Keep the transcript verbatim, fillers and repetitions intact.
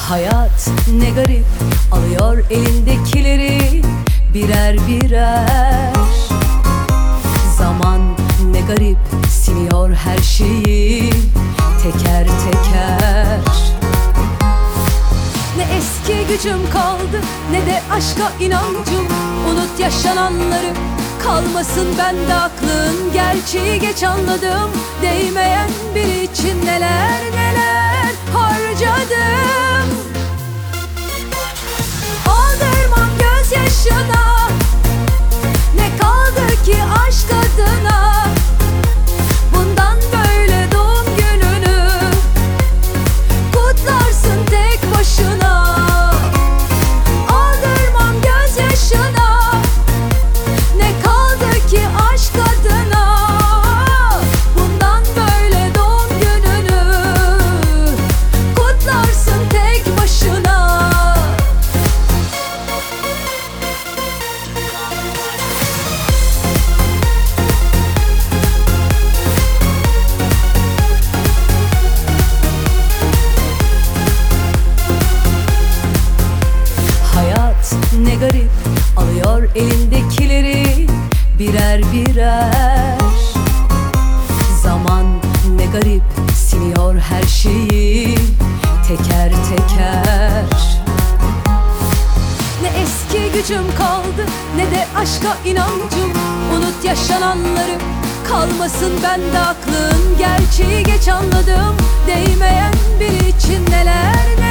Hayat ne garip, alıyor elindekileri birer birer. Zaman ne garip, siliyor her şeyi teker teker. Ne eski gücüm kaldı, ne de aşka inancım. Unut yaşananları, kalmasın bende aklın. Gerçeği geç anladım, değmeyen biri için neler neler harcadım. Aldırmam gözyaşına, ne kaldı ki aşk adına. Bundan böyle doğum gününü kutlarsın tek başına. Aldırmam gözyaşına, ne kaldı ki aşk adına. Bundan böyle doğum gününü kutlarsın tek başına. Hayat ne garip, alıyor elindekileri birer birer. Zaman ne garip, siliyor her şeyi teker teker. Ne eski gücüm kaldı, ne de aşka inancım. Unut yaşananları, kalmasın bende aklın. Gerçeği geç anladım, değmeyen biri için neler neler